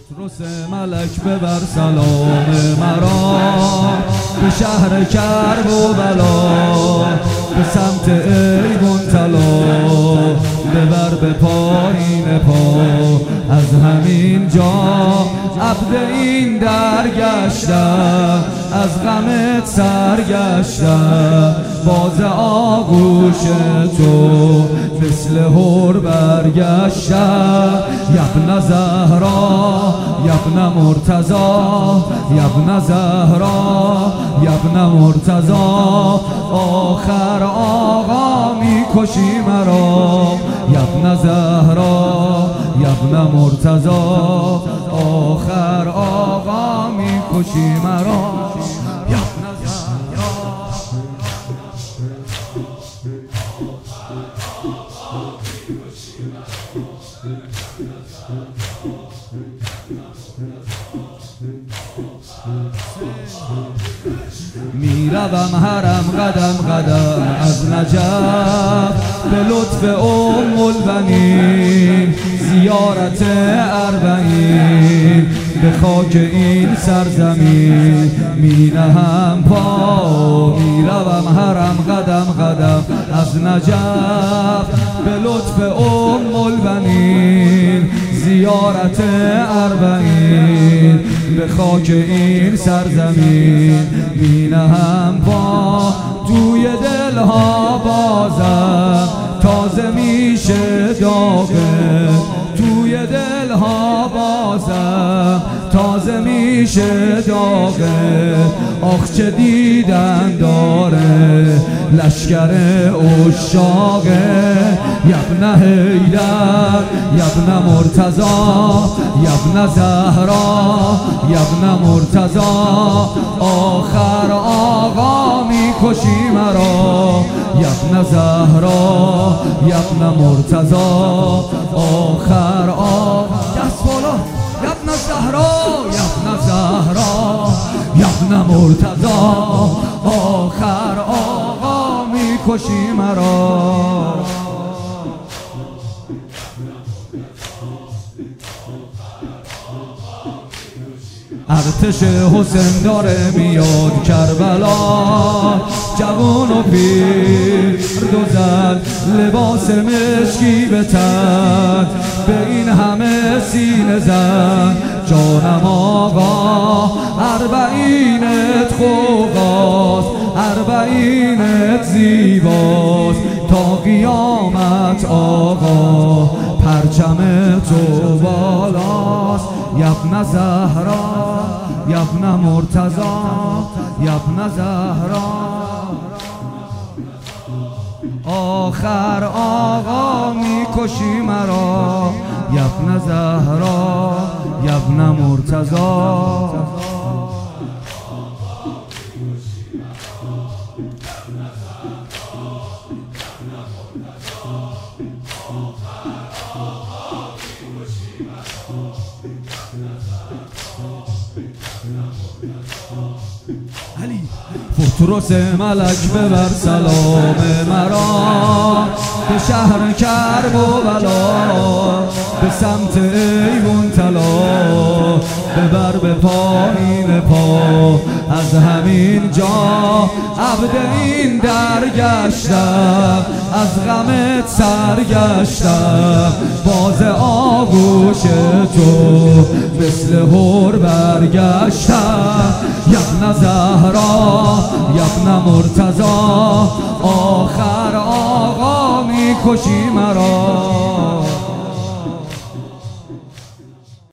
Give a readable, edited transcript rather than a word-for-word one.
بطرس ملک ببر سلام مرا به شهر کرب و بلا، به سمت ایوان طلا ببر به پایین پا. از همین جا عبد این درگشتم، از غمت سرگشتم. باز آغوش تو مثل هور برگشتم. یبن زهرا یبن مرتضا، یبن زهرا یبن مرتضا. آخر آقا میکشی مرا، یبن زهرا یبن مرتضا. آخر آقا میکشی مرا، یبن زهرا. میروم حرم قدم قدم از نجف، به لطف ام البنین زیارت اربعین. به خاک این سرزمین می نهم پا. میروم حرم قدم قدم از نجف، به لطف ام البنین زیارت اربعین. به خاک این سرزمین می نهم پا. توی دلها بازم تازه میشه داغه، توی دلها بازم تازه میشه داغه. آخ چه دیدن داره لشکر عشاقه. یبن حیدر یبن مرتضا، یبن زهرا یبن مرتضا. آخر آقا میکشی مرا، یبن زهرا یبن مرتضا. آخر آقا دست بالا، یبن زهرا یبن زهرا یبن مرتضا. آخر آقا میکشی مرا. ارتش حسین داره میاد کربلا، جوان و پیر دو زن لباس مشکی به تن. به این همه سینه زن جانم آقا، اربعینت خوغاست، اربعینت زیباست. تا قیامت آقا پرچم تو بالاست. یبن زهرا یبن مرتضا، یبن زهرا. آخر آقا میکشی مرا، یبن زهرا یبن مرتضا. بطرس ملک ببر سلام مرا به شهر کرب و بلا، به سمت ایوان طلا ببر به پایین پا. از همین جا عبد این درگشتم، از غمت سرگشتم. باز آغوش تو مثل هور برگشتم. یبن زهرا یبن مرتضا. آخر آقا میکشی مرا.